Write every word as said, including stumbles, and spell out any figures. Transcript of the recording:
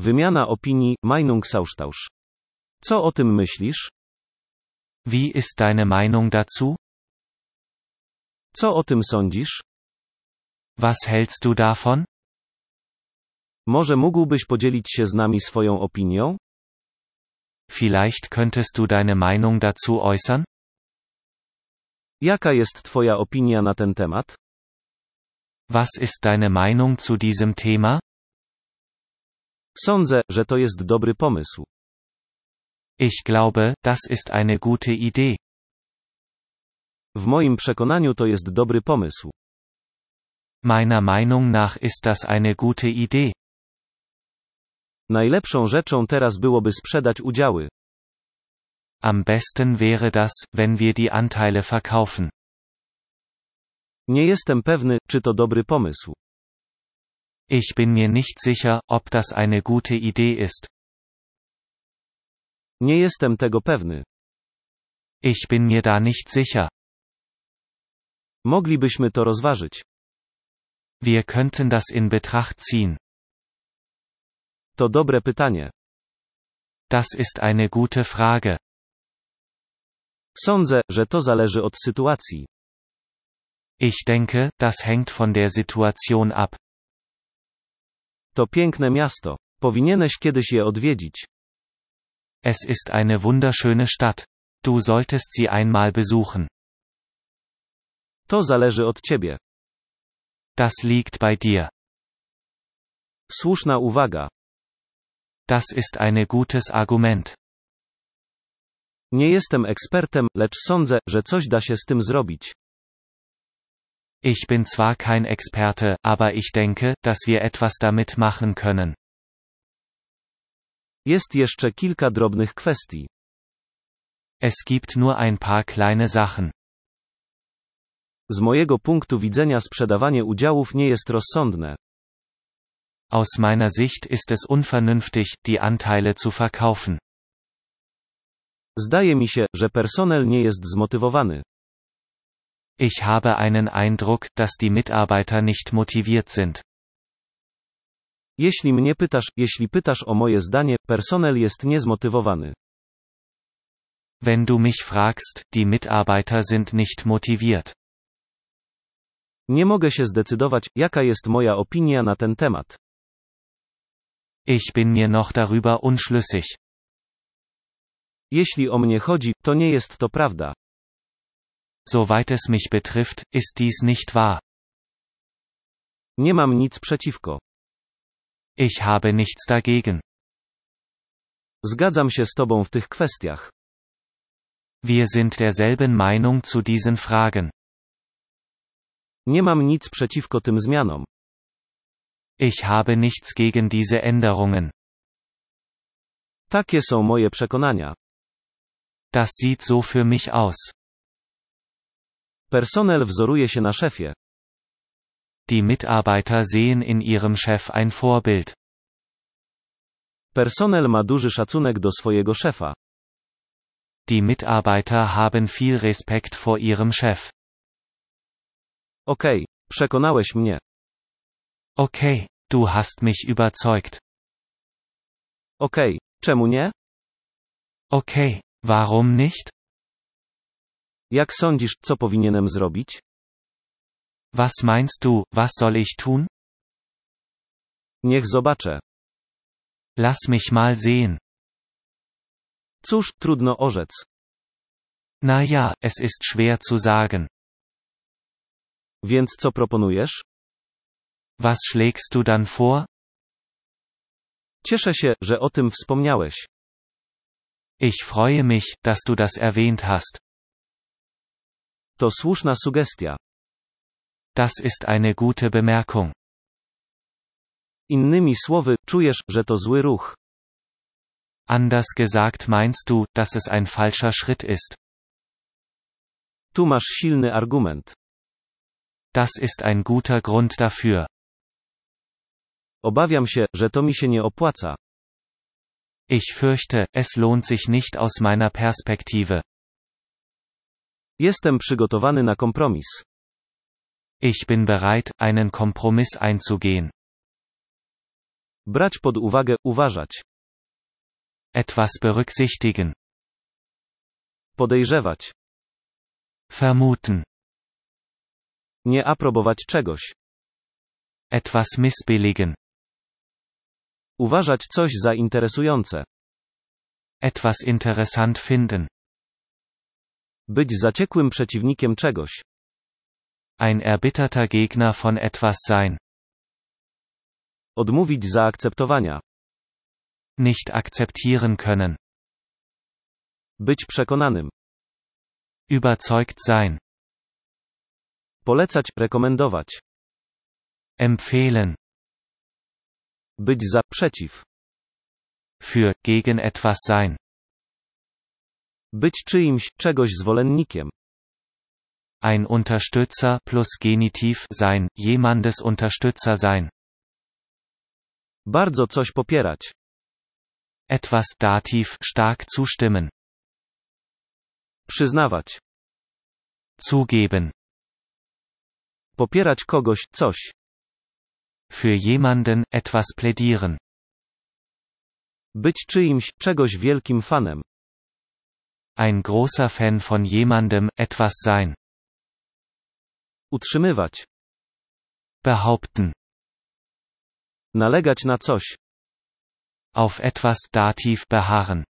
Wymiana opinii, Meinungsaustausch. Co o tym myślisz? Wie ist deine Meinung dazu? Co o tym sądzisz? Was hältst du davon? Może mógłbyś podzielić się z nami swoją opinią? Vielleicht könntest du deine Meinung dazu äußern? Jaka jest twoja opinia na ten temat? Was ist deine Meinung zu diesem Thema? Sądzę, że to jest dobry pomysł. Ich glaube, das ist eine gute Idee. W moim przekonaniu to jest dobry pomysł. Meiner Meinung nach ist das eine gute Idee. Najlepszą rzeczą teraz byłoby sprzedać udziały. Am besten wäre das, wenn wir die Anteile verkaufen. Nie jestem pewny, czy to dobry pomysł. Ich bin mir nicht sicher, ob das eine gute Idee ist. Nie jestem tego pewny. Ich bin mir da nicht sicher. Moglibyśmy to rozważyć. Wir könnten das in Betracht ziehen. To dobre pytanie. Das ist eine gute Frage. Sądzę, że to zależy od sytuacji. Ich denke, das hängt von der Situation ab. To piękne miasto. Powinieneś kiedyś je odwiedzić. Es ist eine wunderschöne Stadt. Du solltest sie einmal besuchen. To zależy od ciebie. Das liegt bei dir. Słuszna uwaga. Das ist ein gutes Argument. Nie jestem ekspertem, lecz sądzę, że coś da się z tym zrobić. Ich bin zwar kein Experte, aber ich denke, dass wir etwas damit machen können. Jest jeszcze kilka drobnych kwestii. Es gibt nur ein paar kleine Sachen. Z mojego punktu widzenia sprzedawanie udziałów nie jest rozsądne. Aus meiner Sicht ist es unvernünftig, die Anteile zu verkaufen. Zdaje mi się, że personel nie jest zmotywowany. Ich habe einen Eindruck, dass die Mitarbeiter nicht motiviert sind. Jeśli mnie pytasz, jeśli pytasz o moje zdanie, personel jest niezmotywowany. Wenn du mich fragst, die Mitarbeiter sind nicht motiviert. Nie mogę się zdecydować, jaka jest moja opinia na ten temat. Ich bin mir noch darüber unschlüssig. Jeśli o mnie chodzi, to nie jest to prawda. Soweit es mich betrifft, ist dies nicht wahr. Nie mam nic przeciwko. Ich habe nichts dagegen. Zgadzam się z tobą w tych kwestiach. Wir sind derselben Meinung zu diesen Fragen. Nie mam nic przeciwko tym zmianom. Ich habe nichts gegen diese Änderungen. Takie są moje przekonania. Das sieht so für mich aus. Personel wzoruje się na szefie. Die Mitarbeiter sehen in ihrem Chef ein Vorbild. Personel ma duży szacunek do swojego szefa. Die Mitarbeiter haben viel Respekt vor ihrem Chef. Okej, przekonałeś mnie. Okay, du hast mich überzeugt. Okej, czemu nie? Okay, warum nicht? Jak sądzisz, co powinienem zrobić? Was meinst du, was soll ich tun? Niech zobaczę. Lass mich mal sehen. Cóż, trudno orzec. Na ja, es ist schwer zu sagen. Więc co proponujesz? Was schlägst du dann vor? Cieszę się, że o tym wspomniałeś. Ich freue mich, dass du das erwähnt hast. To słuszna sugestia. Das ist eine gute Bemerkung. Innymi słowy, czujesz, że to zły ruch. Anders gesagt meinst du, dass es ein falscher Schritt ist. Tu masz silny argument. Das ist ein guter Grund dafür. Obawiam się, że to mi się nie opłaca. Ich fürchte, es lohnt sich nicht aus meiner Perspektive. Jestem przygotowany na kompromis. Ich bin bereit, einen Kompromiss einzugehen. Brać pod uwagę, uważać. Etwas berücksichtigen. Podejrzewać. Vermuten. Nie aprobować czegoś. Etwas missbilligen. Uważać coś za interesujące. Etwas interessant finden. Być zaciekłym przeciwnikiem czegoś. Ein erbitterter Gegner von etwas sein. Odmówić zaakceptowania. Nicht akzeptieren können. Być przekonanym. Überzeugt sein. Polecać, rekomendować. Empfehlen. Być za, przeciw. Für, gegen etwas sein. Być czyimś, czegoś zwolennikiem. Ein Unterstützer plus Genitiv sein, jemandes Unterstützer sein. Bardzo coś popierać. Etwas Dativ stark zustimmen. Przyznawać. Zugeben. Popierać kogoś, coś. Für jemanden, etwas plädieren. Być czyimś, czegoś wielkim fanem. Ein großer Fan von jemandem, etwas sein. Utrzymywać. Behaupten. Nalegać na coś. Auf etwas Dativ beharren.